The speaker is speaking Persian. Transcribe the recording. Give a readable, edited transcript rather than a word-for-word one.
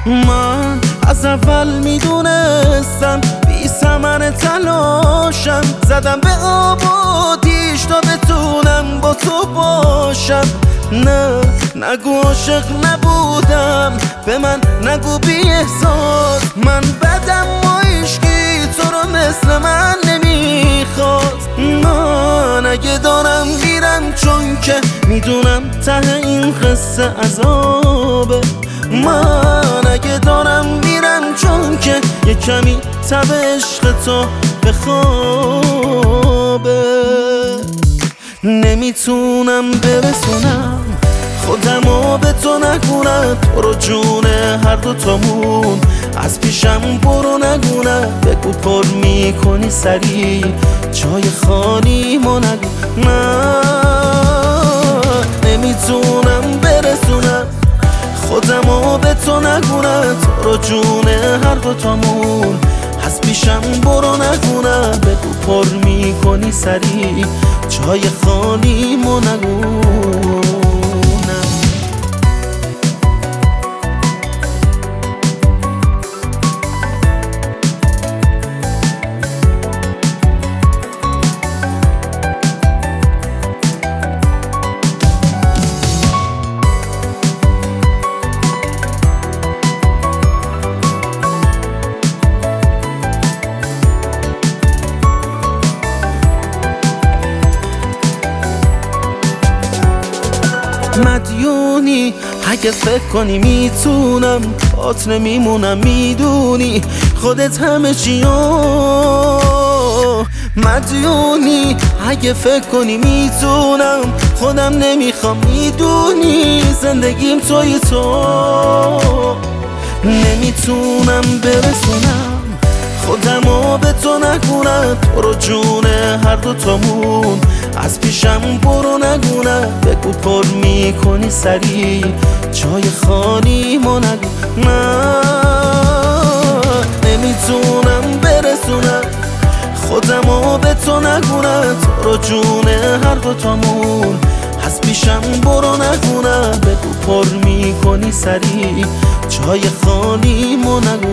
من از اول میدونستم بی ثمر تلاشم، زدم به آب و آتیش تا بتونم با تو باشم. نه نگو عاشق نبودم، به من نگو بی احساس. من بدم و عشقی تو رو مثل من نمیخواست. من اگه دارم میرم چون که میدونم ته این قصه عذابه. من اگه دارم میرم چون که یه کمی تب عشق تو بخوابه. نمیتونم برسونم خودمو به تو نگونم، تو رو جون هر دوتامون از پیشم برو نگونم. بگو پر میکنی سری جای خالی ما نگو. نه نمیتونم برسونم خودمو به تو نگونم، تو رو جون هر دوتامون از پیشم برو نگونم. بگو پر میکنی سری جای خالی ما نگونم. مدیونی اگه فکر کنی میتونم بات نمیمونم، میدونی خودت همه چیو. مدیونی اگه فکر کنی میتونم خودم نمیخوام، میدونی زندگیم توی تو. نمیتونم برسونم خودمو به تو نگونم، تو رو جون هر دوتامون از پیشم برو نگونم. بگو پر میکنی سری جای خالی ما نگو. نه نمیتونم برسونم خودمو به تو نگونم، تو رو جون هر دوتامون از پیشم برو نگونم. بگو پر میکنی سری جای خالی ما نگو.